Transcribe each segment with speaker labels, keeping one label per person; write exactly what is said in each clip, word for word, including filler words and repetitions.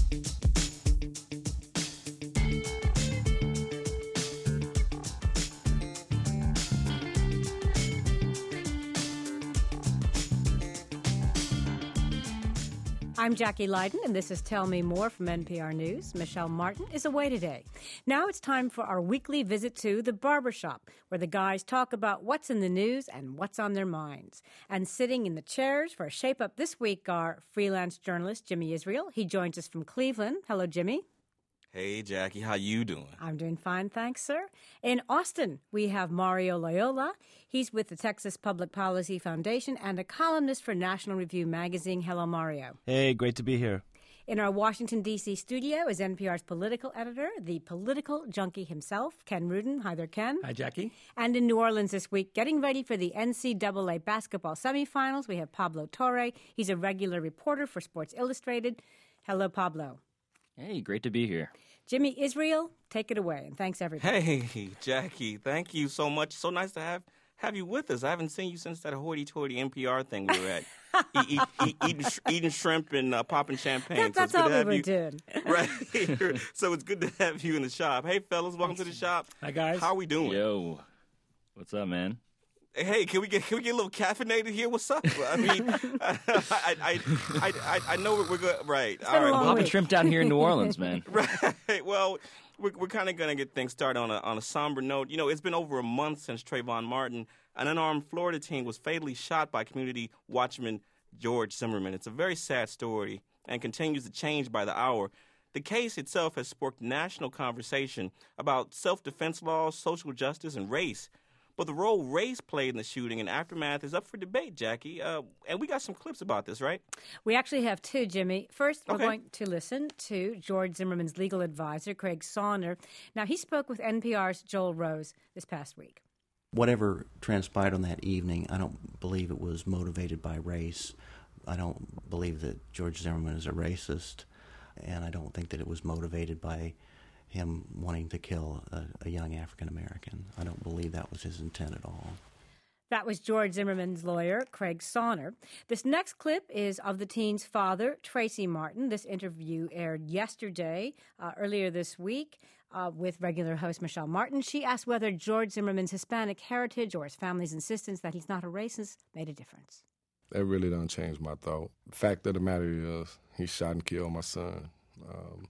Speaker 1: I'm Jackie Leiden, and this is Tell Me More from N P R News. Michelle Martin is away today. Now it's time for our weekly visit to the barbershop, where the guys talk about what's in the news and what's on their minds. And sitting in the chairs for a shape-up this week are freelance journalist Jimmy Israel. He joins us from Cleveland. Hello, Jimmy.
Speaker 2: Hey, Jackie. How you doing?
Speaker 1: I'm doing fine, thanks, sir. In Austin, we have Mario Loyola. He's with the Texas Public Policy Foundation and a columnist for National Review magazine. Hello, Mario.
Speaker 3: Hey, great to be here.
Speaker 1: In our Washington, D C studio is N P R's political editor, the political junkie himself, Ken Rudin. Hi there, Ken.
Speaker 4: Hi, Jackie.
Speaker 1: And in New Orleans this week, getting ready for the N C double A basketball semifinals, we have Pablo Torre. He's a regular reporter for Sports Illustrated. Hello, Pablo.
Speaker 5: Hey, great to be here.
Speaker 1: Jimmy Israel, take it away, and thanks, everybody.
Speaker 2: Hey, Jackie, thank you so much. So nice to have have you with us. I haven't seen you since that hoity-toity N P R thing we were at, eat, eat, eat, eating, eating shrimp and uh, popping champagne.
Speaker 1: That, that's
Speaker 2: so
Speaker 1: all we were
Speaker 2: you,
Speaker 1: doing.
Speaker 2: Right. So it's good to have you in the shop. Hey, fellas, welcome to the shop.
Speaker 4: Hi, guys.
Speaker 2: How are we doing?
Speaker 5: Yo, what's up, man?
Speaker 2: Hey, can we get can we get a little caffeinated here? What's up? I mean, I, I, I, I, I know we're good. Right.
Speaker 1: All right.
Speaker 5: Well, popping shrimp down here in New Orleans, man.
Speaker 2: Right. Well, we're, we're kind of going to get things started on a, on a somber note. You know, it's been over a month since Trayvon Martin, an unarmed Florida teen, was fatally shot by community watchman George Zimmerman. It's a very sad story and continues to change by the hour. The case itself has sparked national conversation about self-defense laws, social justice, and race. But the role race played in the shooting and aftermath is up for debate, Jackie. Uh, and we got some clips about this, right?
Speaker 1: We actually have two, Jimmy. First, we're
Speaker 2: Okay.
Speaker 1: going to listen to George Zimmerman's legal advisor, Craig Saunders. Now, he spoke with N P R's Joel Rose this past week.
Speaker 6: Whatever transpired on that evening, I don't believe it was motivated by race. I don't believe that George Zimmerman is a racist, and I don't think that it was motivated by him wanting to kill a, a young African-American. I don't believe that was his intent at all.
Speaker 1: That was George Zimmerman's lawyer, Craig Saunders. This next clip is of the teen's father, Tracy Martin. This interview aired yesterday, uh, earlier this week, uh, with regular host Michelle Martin. She asked whether George Zimmerman's Hispanic heritage or his family's insistence that he's not a racist made a difference.
Speaker 7: That really done change my thought. The fact of the matter is, he shot and killed my son. Um,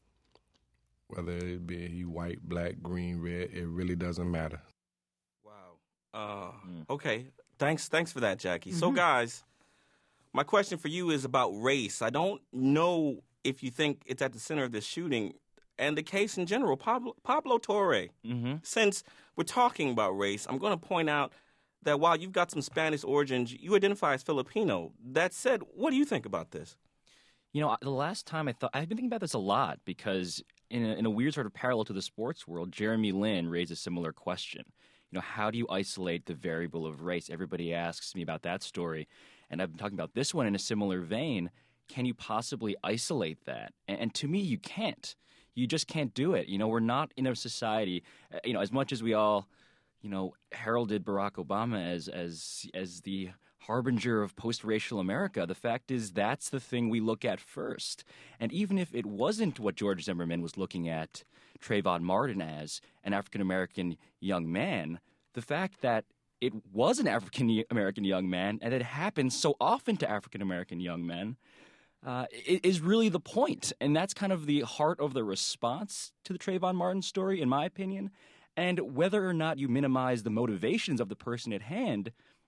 Speaker 7: whether it be he white, black, green, red, it really doesn't matter.
Speaker 2: Wow. Uh, mm. Okay. Thanks. Thanks for that, Jackie. Mm-hmm. So, guys, my question for you is about race. I don't know if you think it's at the center of this shooting and the case in general. Pablo, Pablo Torre. Mm-hmm. Since we're talking about race, I'm going to point out that while you've got some Spanish origins, you identify as Filipino. That said, what do you think about this?
Speaker 5: You know, the last time I thought, I've been thinking about this a lot because in a, in a weird sort of parallel to the sports world, Jeremy Lin raised a similar question. You know, how do you isolate the variable of race? Everybody asks me about that story, and I've been talking about this one in a similar vein. Can you possibly isolate that? And, and to me, you can't. You just can't do it. You know, we're not in a society, you know, as much as we all, you know, heralded Barack Obama as as as the harbinger of post-racial America, the fact is that's the thing we look at first. And even if it wasn't what George Zimmerman was looking at Trayvon Martin as, an African-American young man, the fact that it was an African-American young man and it happens so often to African-American young men uh, is really the point. And that's kind of the heart of the response to the Trayvon Martin story, in my opinion. And whether or not you minimize the motivations of the person at hand,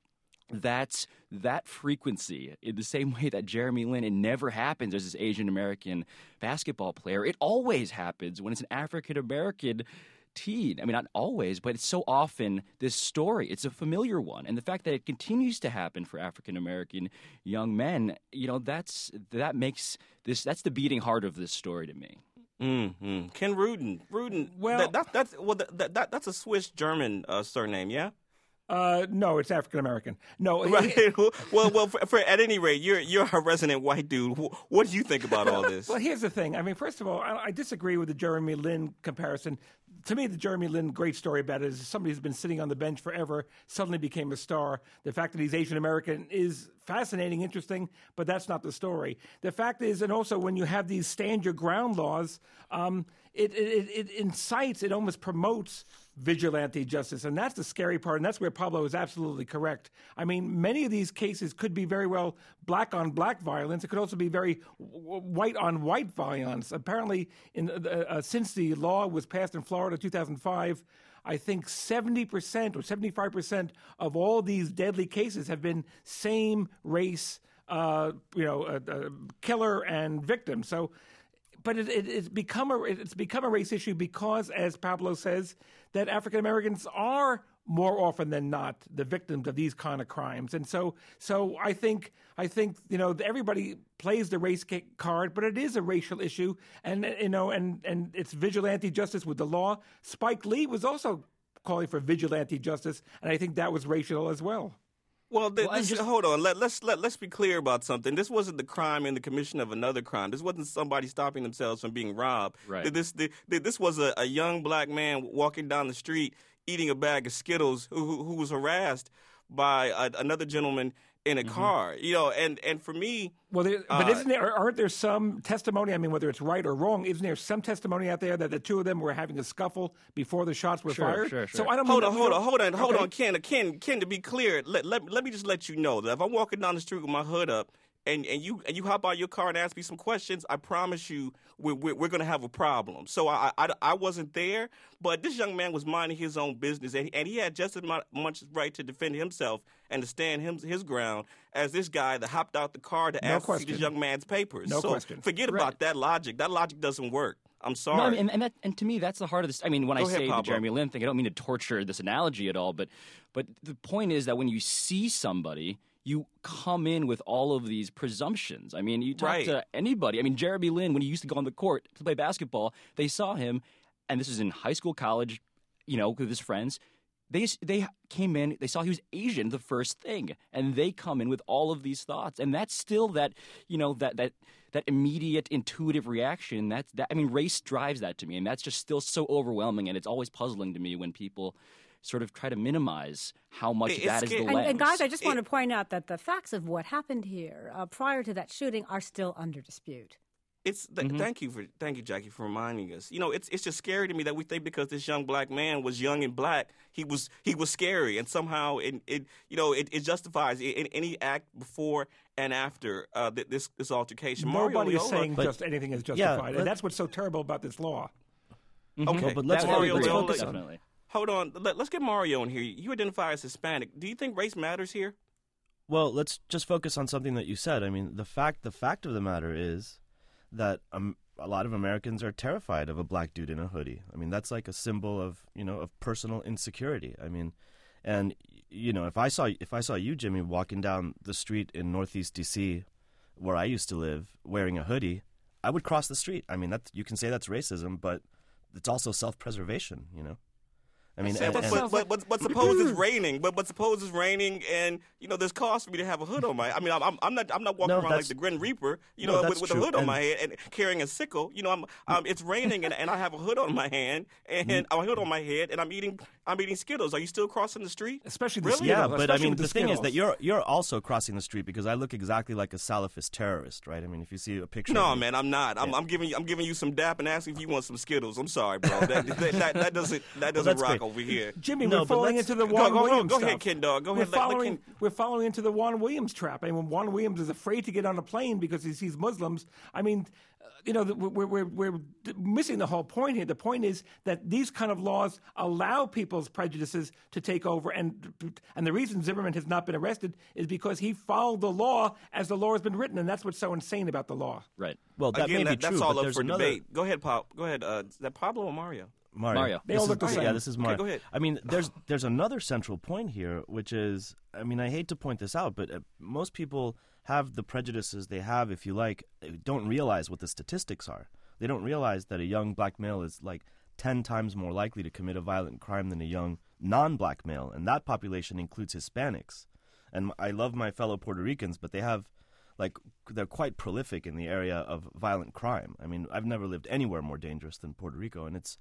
Speaker 5: that's that frequency, in the same way that Jeremy Lin, it never happens as this Asian American basketball player. It always happens when it's an African American teen. I mean, not always, but it's so often this story. It's a familiar one. And the fact that it continues to happen for African American young men, you know, that's that makes this, that's the beating heart of this story to me.
Speaker 2: Mm-hmm. Ken Rudin. Rudin,
Speaker 4: well,
Speaker 2: that, that, that's, well, that, that, that's a Swiss-German uh, surname, yeah?
Speaker 4: Uh, no, it's African American. No,
Speaker 2: right. well, well, for, for at any rate, you're you're a resident white dude. What do you think about all this?
Speaker 4: Well, here's the thing. I mean, first of all, I, I disagree with the Jeremy Lin comparison. to me, the Jeremy Lin great story about it is somebody who's been sitting on the bench forever suddenly became a star. The fact that he's Asian American is fascinating, interesting, but that's not the story. The fact is, and also when you have these stand your ground laws, um, it, it, it incites, it almost promotes vigilante justice, and that's the scary part, and that's where Pablo is absolutely correct. I mean, many of these cases could be very well black-on-black violence. It could also be very white-on-white violence. Apparently, in, uh, uh, since the law was passed in Florida in two thousand five, I think seventy percent or seventy-five percent of all these deadly cases have been same race, uh, you know, uh, uh, killer and victim. So, but it, it, it's become a it's become a race issue because, as Pablo says, that African Americans are more often than not the victims of these kind of crimes, and so so I think I think you know everybody plays the race card, but it is a racial issue, and you know and and it's vigilante justice with the law. Spike Lee was also calling for vigilante justice, and I think that was racial as well.
Speaker 2: Well, th-
Speaker 5: Well,
Speaker 2: this,
Speaker 5: just-
Speaker 2: hold on. Let, let's let, let's be clear about something. This wasn't the crime in the commission of another crime. This wasn't somebody stopping themselves from being robbed.
Speaker 5: Right.
Speaker 2: This this, this was a, a young black man walking down the street eating a bag of Skittles who who, who was harassed by a, another gentleman in a
Speaker 5: Mm-hmm.
Speaker 2: car. You know, and and for me,
Speaker 4: Well, there, but
Speaker 2: Uh,
Speaker 4: isn't there? Aren't there some testimony? I mean, whether it's right or wrong, isn't there some testimony out there that the two of them were having a scuffle before the shots were
Speaker 5: Sure,
Speaker 4: fired?
Speaker 5: sure,
Speaker 4: So
Speaker 5: sure.
Speaker 4: I don't
Speaker 2: hold
Speaker 4: mean
Speaker 2: on,
Speaker 4: we
Speaker 2: hold
Speaker 4: don't-
Speaker 2: on, hold on, hold
Speaker 4: Okay.
Speaker 2: on, Ken, Ken, Ken. To be clear, let, let let me just let you know that if I'm walking down the street with my hood up, and, and you and you hop out of your car and ask me some questions, I promise you we're we're, we're going to have a problem. So I, I I wasn't there, but this young man was minding his own business, and, and he had just as mu- much right to defend himself and to stand him, his ground as this guy that hopped out the car to
Speaker 4: No
Speaker 2: ask to see
Speaker 4: question.
Speaker 2: this young man's papers.
Speaker 4: No
Speaker 2: so
Speaker 4: question.
Speaker 2: forget
Speaker 5: Right.
Speaker 2: about that logic. That logic doesn't work. I'm sorry.
Speaker 5: No, I mean, and, and, that, and to me, that's the heart of this. I mean, when
Speaker 2: Go
Speaker 5: I
Speaker 2: ahead,
Speaker 5: say the
Speaker 2: Pablo.
Speaker 5: Jeremy Lin thing, I don't mean to torture this analogy at all, but but the point is that when you see somebody, you come in with all of these presumptions. I mean, you talk
Speaker 2: Right.
Speaker 5: to anybody. I mean, Jeremy Lin, when he used to go on the court to play basketball, they saw him, and this is in high school, college, you know, with his friends. They they came in, they saw he was Asian, the first thing, and they come in with all of these thoughts, and that's still that, you know, that that that immediate intuitive reaction. That's that. I mean, race drives that to me, and that's just still so overwhelming, and it's always puzzling to me when people sort of try to minimize how much
Speaker 2: It's
Speaker 5: that is the
Speaker 2: scary.
Speaker 1: And,
Speaker 5: lens.
Speaker 1: and guys, I just
Speaker 2: It-
Speaker 1: want to point out that the facts of what happened here uh, prior to that shooting are still under dispute.
Speaker 2: It's th-
Speaker 5: Mm-hmm.
Speaker 2: thank you for thank you, Jackie, for reminding us. You know, it's it's just scary to me that we think because this young black man was young and black, he was he was scary, and somehow it, it you know it, it justifies in, in any act before and after uh, th- this this altercation. Mario
Speaker 4: Nobody is
Speaker 2: Loyola-
Speaker 4: saying
Speaker 3: But-
Speaker 4: just anything is
Speaker 3: Yeah,
Speaker 4: justified,
Speaker 3: let-
Speaker 4: and that's what's so terrible about this law.
Speaker 2: Okay,
Speaker 3: Well, but let's
Speaker 5: That-
Speaker 3: focus-
Speaker 2: Mario
Speaker 3: let's
Speaker 2: Loyola-
Speaker 3: focus on-
Speaker 5: definitely.
Speaker 2: Hold on, Let, let's get Mario in here. You identify as Hispanic. Do you think race matters here?
Speaker 3: Well, let's just focus on something that you said. I mean, the fact the fact of the matter is that um, a lot of Americans are terrified of a black dude in a hoodie. I mean, that's like a symbol of, you know, of personal insecurity. I mean, and you know, if I saw if I saw you, Jimmy, walking down the street in Northeast D C, where I used to live, wearing a hoodie, I would cross the street. I mean, that you can say that's racism, but it's also self-preservation, you know. I mean, and,
Speaker 2: but,
Speaker 3: and-
Speaker 2: but, but, but, but suppose it's raining. But but suppose it's raining, and you know there's cost for me to have a hood on my. I mean, I'm I'm, I'm not I'm not walking
Speaker 3: No,
Speaker 2: around like
Speaker 3: that's-
Speaker 2: the Grim Reaper, you
Speaker 3: no,
Speaker 2: know,
Speaker 3: that's
Speaker 2: with, with a
Speaker 3: true.
Speaker 2: hood on
Speaker 3: And-
Speaker 2: my head and carrying a sickle. You know, I'm um, it's raining, and, and I have a hood on my hand and a hood on my head, and I'm eating I'm eating Skittles. Are you still crossing the street?
Speaker 4: Especially the
Speaker 2: Really?
Speaker 3: Yeah,
Speaker 4: Skittles,
Speaker 3: but I
Speaker 4: especially
Speaker 3: mean,
Speaker 4: with
Speaker 3: the thing is that
Speaker 4: Skittles.
Speaker 3: you're you're also crossing the street because I look exactly like a Salafist terrorist, right? I mean, if you see a picture.
Speaker 2: No,
Speaker 3: of me,
Speaker 2: man, I'm not. I'm, I'm giving you I'm giving you some dap and asking if you want some Skittles. I'm sorry, bro. That that, that, that doesn't that doesn't
Speaker 3: that's
Speaker 2: rock
Speaker 3: great.
Speaker 2: over here.
Speaker 4: Jimmy,
Speaker 3: No,
Speaker 4: we're
Speaker 3: but
Speaker 4: falling
Speaker 3: let's-
Speaker 4: into the
Speaker 2: Go-
Speaker 4: Juan
Speaker 2: go- go-
Speaker 4: Williams
Speaker 2: go ahead,
Speaker 4: stuff.
Speaker 2: Ken Dog. Go
Speaker 4: we're
Speaker 2: ahead, let- let
Speaker 4: Following,
Speaker 2: Ken-
Speaker 4: We're following into the Juan Williams trap. I mean, when Juan Williams is afraid to get on a plane because he sees Muslims, I mean, uh, you know, we're, we're, we're missing the whole point here. The point is that these kind of laws allow people's prejudices to take over. And, and the reason Zimmerman has not been arrested is because he followed the law as the law has been written. And that's what's so insane about the law.
Speaker 5: Right.
Speaker 3: well, that
Speaker 2: Again,
Speaker 3: may
Speaker 2: that,
Speaker 3: be true,
Speaker 2: that's all
Speaker 3: but
Speaker 2: up
Speaker 3: there's
Speaker 2: for
Speaker 3: another.
Speaker 2: debate. Go ahead, Pop. Go ahead. Uh, is that Pablo or Mario?
Speaker 3: Mario.
Speaker 5: Mario.
Speaker 4: They
Speaker 3: This
Speaker 4: all
Speaker 3: is-
Speaker 4: look the same.
Speaker 3: Yeah, this is Mario.
Speaker 2: go ahead.
Speaker 3: I mean, there's there's another central point here, which is, I mean, I hate to point this out, but uh, most people have the prejudices they have, if you like, uh, don't realize what the statistics are. They don't realize that a young black male is like ten times more likely to commit a violent crime than a young non-black male, and that population includes Hispanics. And I love my fellow Puerto Ricans, but they have, like, they're quite prolific in the area of violent crime. I mean, I've never lived anywhere more dangerous than Puerto Rico, and it's,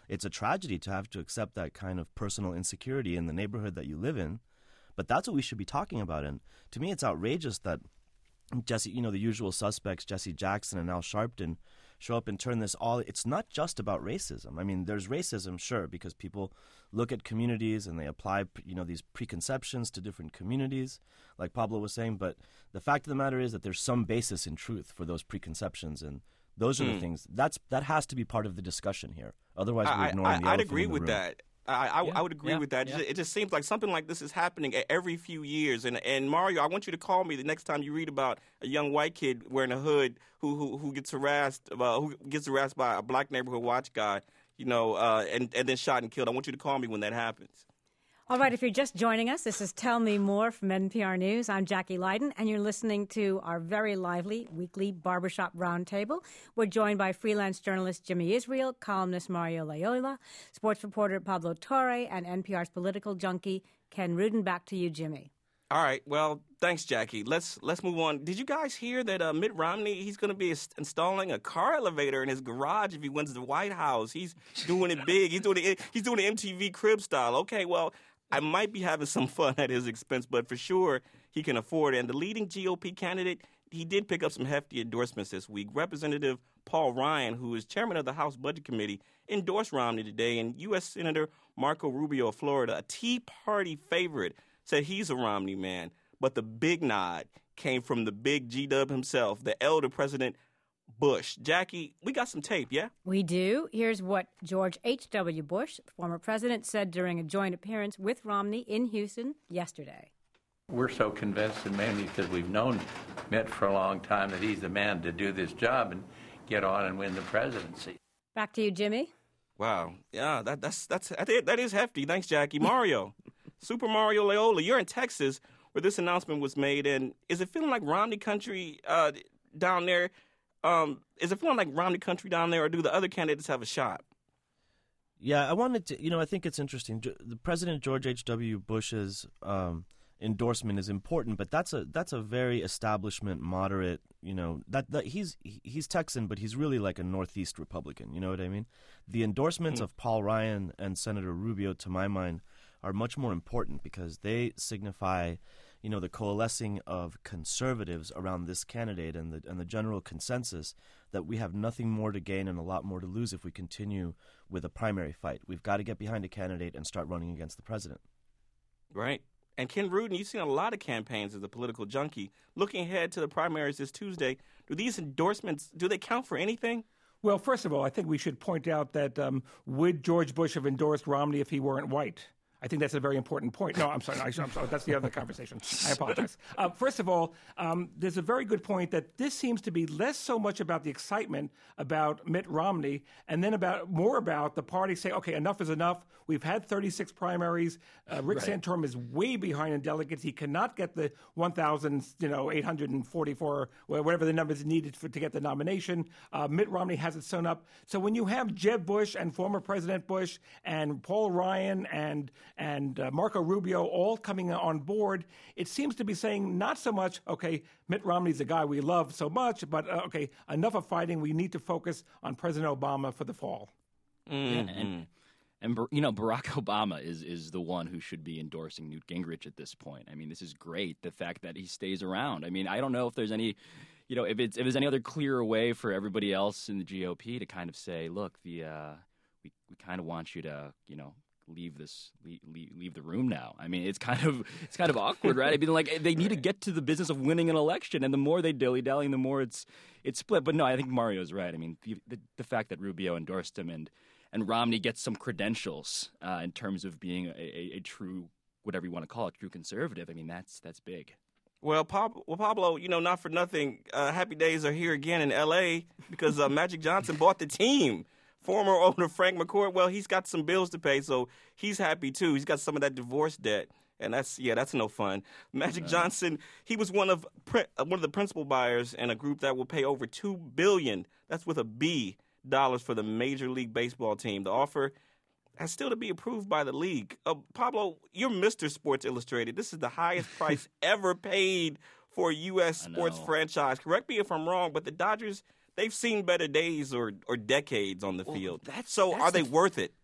Speaker 3: it's a tragedy to have to accept that kind of personal insecurity in the neighborhood that you live in. But that's what we should be talking about. And to me, it's outrageous that Jesse, you know, the usual suspects, Jesse Jackson and Al Sharpton, show up and turn this all. It's not just about racism. I mean, there's racism, sure, because people look at communities and they apply, you know, these preconceptions to different communities, like Pablo was saying. But the fact of the matter is that there's some basis in truth for those preconceptions, and those are mm. the things that's that has to be part of the discussion here. Otherwise, we're ignoring
Speaker 2: I, I,
Speaker 3: the
Speaker 2: I'd
Speaker 3: elephant
Speaker 2: agree
Speaker 3: in the
Speaker 2: with
Speaker 3: room.
Speaker 2: that. I, I,
Speaker 5: yeah,
Speaker 2: I would agree
Speaker 5: yeah,
Speaker 2: with that.
Speaker 5: yeah.
Speaker 2: It just seems like something like this is happening every few years. And and Mario, I want you to call me the next time you read about a young white kid wearing a hood who who, who gets harassed uh, who gets harassed by a black neighborhood watch guy, you know, uh, and and then shot and killed. I want you to call me when that happens.
Speaker 1: All right, if you're just joining us, this is Tell Me More from N P R News. I'm Jackie Leiden, and you're listening to our very lively weekly Barbershop Roundtable. We're joined by freelance journalist Jimmy Israel, columnist Mario Loyola, sports reporter Pablo Torre, and N P R's political junkie Ken Rudin. Back to you, Jimmy.
Speaker 2: All right. Well, thanks, Jackie. Let's let's move on. Did you guys hear that uh, Mitt Romney, he's going to be ins- installing a car elevator in his garage if he wins the White House? He's doing it big. He's doing it. He's doing it M T V Crib style. Okay, well, I might be having some fun at his expense, but for sure he can afford it. And the leading G O P candidate, he did pick up some hefty endorsements this week. Representative Paul Ryan, who is chairman of the House Budget Committee, endorsed Romney today. And U S Senator Marco Rubio of Florida, a Tea Party favorite, said he's a Romney man. But the big nod came from the big G-Dub himself, the elder President Bush. Jackie, we got some tape, yeah?
Speaker 1: We do. Here's what George H W. Bush, former president, said during a joint appearance with Romney in Houston yesterday.
Speaker 8: We're so convinced, and mainly because we've known Mitt for a long time, that he's the man to do this job and get on and win the presidency.
Speaker 1: Back to you, Jimmy.
Speaker 2: Wow. Yeah, that, that's, that's, that is hefty. Thanks, Jackie. Mario, Super Mario Loyola, you're in Texas where this announcement was made, and is it feeling like Romney country uh, down there? Um, is it feeling like Romney country down there, or do the other candidates have a shot?
Speaker 3: Yeah, I wanted to, you know, I think it's interesting. The President George H W. Bush's um, endorsement is important, but that's a that's a very establishment, moderate, you know, that, that he's he's Texan, but he's really like a Northeast Republican, you know what I mean? The endorsements mm-hmm. of Paul Ryan and Senator Rubio, to my mind, are much more important because they signify, you know, the coalescing of conservatives around this candidate and the and the general consensus that we have nothing more to gain and a lot more to lose if we continue with a primary fight. We've got to get behind a candidate and start running against the president.
Speaker 2: Right. And Ken Rudin, you've seen a lot of campaigns as a political junkie. Looking ahead to the primaries this Tuesday, do these endorsements, do they count for anything?
Speaker 4: Well, first of all, I think we should point out that um, would George Bush have endorsed Romney if he weren't white? I think that's a very important point. No, I'm sorry. I'm sorry. That's the other conversation. I apologize. Uh, first of all, um, there's a very good point that this seems to be less so much about the excitement about Mitt Romney and then about more about the party saying, okay, enough is enough. We've had thirty-six primaries. Uh, Rick right. Santorum is way behind in delegates. He cannot get the one thousand, you know, eight hundred forty-four, whatever the numbers needed for, to get the nomination. Uh, Mitt Romney has it sewn up. So when you have Jeb Bush and former President Bush and Paul Ryan and and uh, Marco Rubio all coming on board, it seems to be saying not so much, okay, Mitt Romney's the guy we love so much, but, uh, okay, enough of fighting. We need to focus on President Obama for the fall.
Speaker 2: Mm-hmm.
Speaker 5: Yeah, and, and, you know, Barack Obama is, is the one who should be endorsing Newt Gingrich at this point. I mean, this is great, the fact that he stays around. I mean, I don't know if there's any, you know, if it's if there's any other clearer way for everybody else in the G O P to kind of say, look, the uh, we, we kind of want you to, you know, leave this leave, leave the room now. I mean, it's kind of it's kind of awkward, right? I mean, like they need to get to the business of winning an election, and the more they dilly-dally, the more it's it's split. But no, I think Mario's right. I mean, the the, the fact that Rubio endorsed him and and Romney gets some credentials uh, in terms of being a, a, a true, whatever you want to call it, true conservative. I mean, that's that's big.
Speaker 2: Well, Pablo, well, Pablo, you know, not for nothing, uh, happy days are here again in L A because uh, Magic Johnson bought the team. Former owner Frank McCourt, well, he's got some bills to pay, so he's happy too. He's got some of that divorce debt, and that's yeah, that's no fun. Magic no. Johnson, he was one of one of the principal buyers in a group that will pay over two billion. That's with a B dollars for the Major League Baseball team. The offer has still to be approved by the league. Uh, Pablo, you're Mister Sports Illustrated. This is the highest price ever paid for a U S sports franchise. Correct me if I'm wrong, but the Dodgers, they've seen better days or, or decades on the
Speaker 5: well,
Speaker 2: field.
Speaker 5: That's,
Speaker 2: so
Speaker 5: that's
Speaker 2: are they
Speaker 5: the,
Speaker 2: worth it?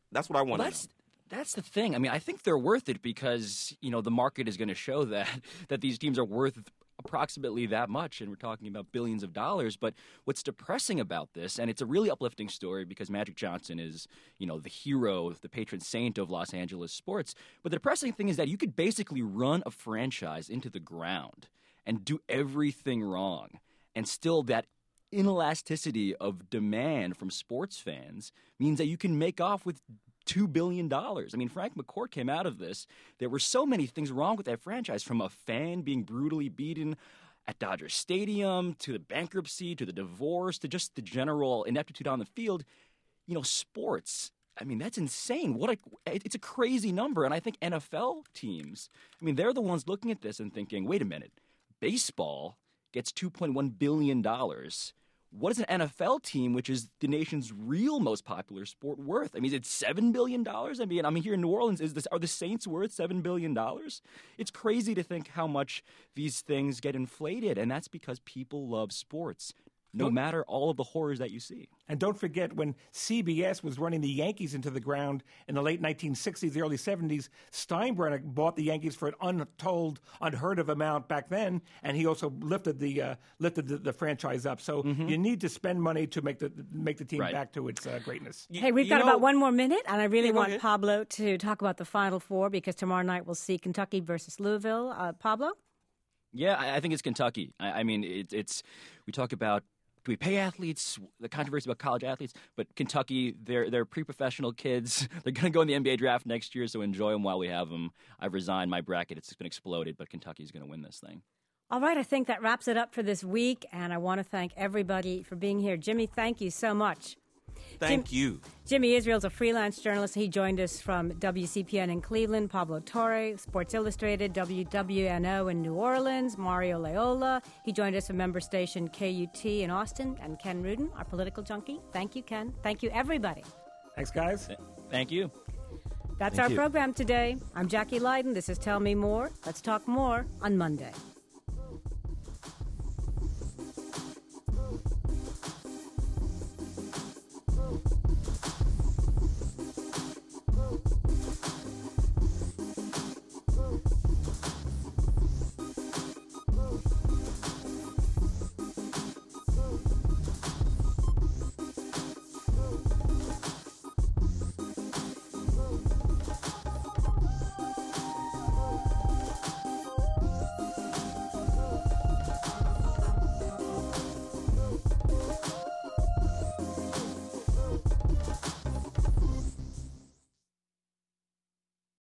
Speaker 2: That's what I want
Speaker 5: Well,
Speaker 2: to
Speaker 5: that's
Speaker 2: know.
Speaker 5: that's the thing. I mean, I think they're worth it because you know the market is going to show that that these teams are worth approximately that much, and we're talking about billions of dollars. But what's depressing about this, and it's a really uplifting story because Magic Johnson is, you know, the hero, the patron saint of Los Angeles sports. But the depressing thing is that you could basically run a franchise into the ground and do everything wrong, and still that inelasticity of demand from sports fans means that you can make off with two billion dollars. I mean, Frank McCourt came out of this. There were so many things wrong with that franchise, from a fan being brutally beaten at Dodger Stadium to the bankruptcy to the divorce to just the general ineptitude on the field. You know, sports, I mean, that's insane. What a, it's a crazy number. And I think N F L teams, I mean, they're the ones looking at this and thinking, wait a minute, baseball gets two point one billion dollars. What is an N F L team, which is the nation's real most popular sport, worth? I mean, is it seven billion dollars? I mean, I mean, here in New Orleans, is this, are the Saints worth seven billion dollars? It's crazy to think how much these things get inflated, and that's because people love sports, no matter all of the horrors that you see.
Speaker 4: And don't forget, when C B S was running the Yankees into the ground in the late nineteen sixties, the early seventies, Steinbrenner bought the Yankees for an untold, unheard of amount back then, and he also lifted the uh, lifted the, the franchise up. So mm-hmm. you need to spend money to make the make the team
Speaker 5: right.
Speaker 4: back to its uh, greatness.
Speaker 1: Hey, we've
Speaker 2: you
Speaker 1: got
Speaker 2: know,
Speaker 1: about one more minute, and I really
Speaker 2: yeah,
Speaker 1: want
Speaker 2: ahead.
Speaker 1: Pablo to talk about the Final Four because tomorrow night we'll see Kentucky versus Louisville. Uh, Pablo?
Speaker 5: Yeah, I, I think it's Kentucky. I, I mean, it, it's we talk about, do we pay athletes? The controversy about college athletes, but Kentucky, they're they're pre-professional kids. They're going to go in the N B A draft next year, so enjoy them while we have them. I've resigned my bracket; it's been exploded, but Kentucky's going to win this thing.
Speaker 1: All right, I think that wraps it up for this week, and I want to thank everybody for being here. Jimmy, thank you so much.
Speaker 2: Thank
Speaker 1: Jim,
Speaker 2: you.
Speaker 1: Jimmy Israel's a freelance journalist. He joined us from W C P N in Cleveland, Pablo Torre, Sports Illustrated, W W N O in New Orleans, Mario Leola. He joined us from member station K U T in Austin, and Ken Rudin, our political junkie. Thank you, Ken. Thank you, everybody.
Speaker 4: Thanks, guys.
Speaker 5: Thank you.
Speaker 1: That's
Speaker 3: Thank
Speaker 1: our
Speaker 3: you.
Speaker 1: program today. I'm Jackie Leiden. This is Tell Me More. Let's talk more on Monday.